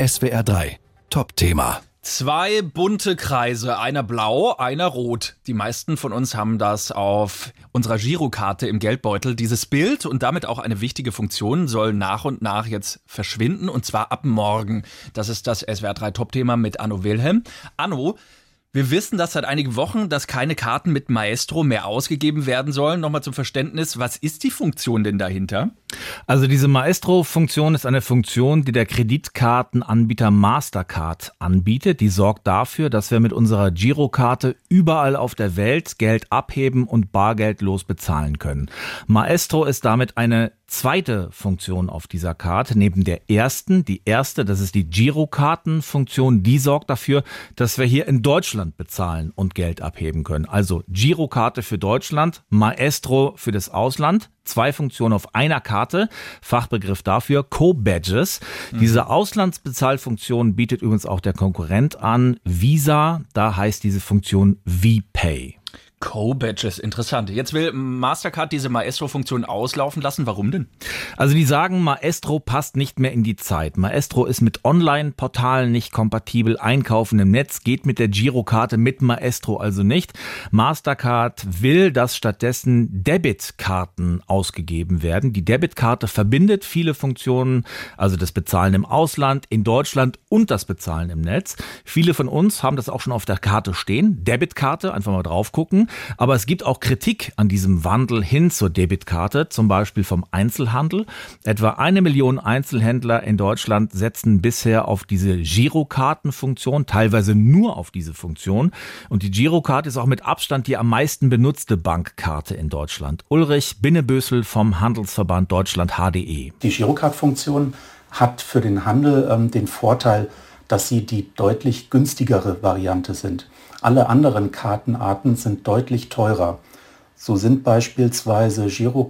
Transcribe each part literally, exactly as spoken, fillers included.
S W R drei Top-Thema. Zwei bunte Kreise, einer blau, einer rot. Die meisten von uns haben das auf unserer Girokarte im Geldbeutel. Dieses Bild und damit auch eine wichtige Funktion soll nach und nach jetzt verschwinden, und zwar ab morgen. Das ist das S W R drei Top-Thema mit Anno Wilhelm. Anno, wir wissen das seit einigen Wochen, dass keine Karten mit Maestro mehr ausgegeben werden sollen. Nochmal zum Verständnis, was ist die Funktion denn dahinter? Also diese Maestro-Funktion ist eine Funktion, die der Kreditkartenanbieter Mastercard anbietet. Die sorgt dafür, dass wir mit unserer Girokarte überall auf der Welt Geld abheben und bargeldlos bezahlen können. Maestro ist damit eine zweite Funktion auf dieser Karte, neben der ersten. Die erste, das ist die Girokartenfunktion, die sorgt dafür, dass wir hier in Deutschland bezahlen und Geld abheben können. Also Girokarte für Deutschland, Maestro für das Ausland. Zwei Funktionen auf einer Karte. Fachbegriff dafür Co-Badges. Mhm. Diese Auslandsbezahlfunktion bietet übrigens auch der Konkurrent an, Visa. Da heißt diese Funktion VPay. Co-Badges, interessant. Jetzt will Mastercard diese Maestro-Funktion auslaufen lassen. Warum denn? Also die sagen, Maestro passt nicht mehr in die Zeit. Maestro ist mit Online-Portalen nicht kompatibel. Einkaufen im Netz geht mit der Girokarte, mit Maestro also nicht. Mastercard will, dass stattdessen Debitkarten ausgegeben werden. Die Debitkarte verbindet viele Funktionen, also das Bezahlen im Ausland, in Deutschland und das Bezahlen im Netz. Viele von uns haben das auch schon auf der Karte stehen. Debitkarte, einfach mal drauf gucken. Aber es gibt auch Kritik an diesem Wandel hin zur Debitkarte, zum Beispiel vom Einzelhandel. Etwa eine Million Einzelhändler in Deutschland setzen bisher auf diese Girokartenfunktion, teilweise nur auf diese Funktion. Und die Girokarte ist auch mit Abstand die am meisten benutzte Bankkarte in Deutschland. Ulrich Binnebösel vom Handelsverband Deutschland H D E. Die Girokart-Funktion hat für den Handel ähm, den Vorteil, dass sie die deutlich günstigere Variante sind. Alle anderen Kartenarten sind deutlich teurer. So sind beispielsweise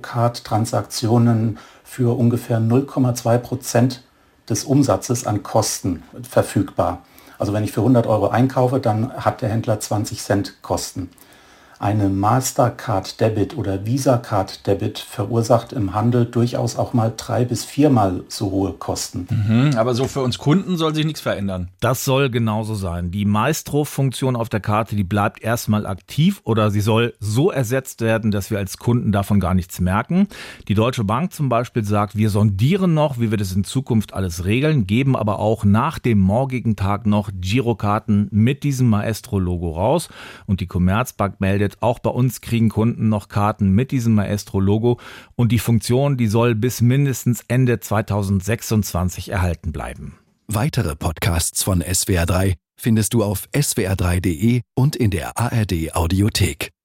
Girocard-Transaktionen für ungefähr null Komma zwei Prozent des Umsatzes an Kosten verfügbar. Also wenn ich für hundert Euro einkaufe, dann hat der Händler zwanzig Cent Kosten. Eine Mastercard Debit oder Visa Card Debit verursacht im Handel durchaus auch mal drei bis viermal so hohe Kosten. Mhm, aber so für uns Kunden soll sich nichts verändern. Das soll genauso sein. Die Maestro-Funktion auf der Karte, die bleibt erstmal aktiv oder sie soll so ersetzt werden, dass wir als Kunden davon gar nichts merken. Die Deutsche Bank zum Beispiel sagt, wir sondieren noch, wie wir das in Zukunft alles regeln, geben aber auch nach dem morgigen Tag noch Girokarten mit diesem Maestro-Logo raus. Und die Commerzbank meldet, auch bei uns kriegen Kunden noch Karten mit diesem Maestro-Logo und die Funktion, die soll bis mindestens Ende zweitausendsechsundzwanzig erhalten bleiben. Weitere Podcasts von S W R drei findest du auf S W R drei Punkt de und in der A R D Audiothek.